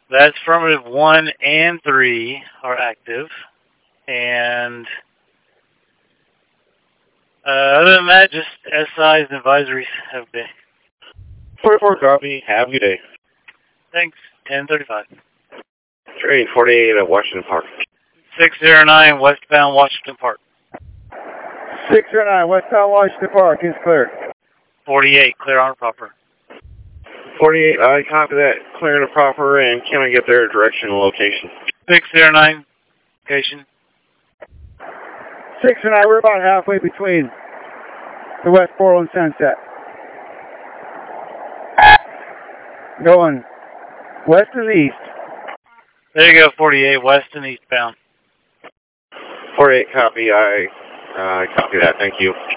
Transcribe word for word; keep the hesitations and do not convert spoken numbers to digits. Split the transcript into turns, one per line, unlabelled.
That's affirmative one and three are active. And uh, other than that, just S Is and advisories have been.
forty-four copy. Have a good day.
Thanks. ten thirty-five.
Train forty-eight at Washington Park.
six zero nine westbound Washington Park.
six zero nine westbound Washington Park is clear.
forty-eight, clear on proper.
forty-eight, I copy that. Clear and proper, and can I get their direction and location?
six zero nine, location.
six zero nine, we're about halfway between the West Portland Sunset. Going west and east.
There you go, forty-eight, west and eastbound.
forty-eight, copy. I uh, copy that. Thank you.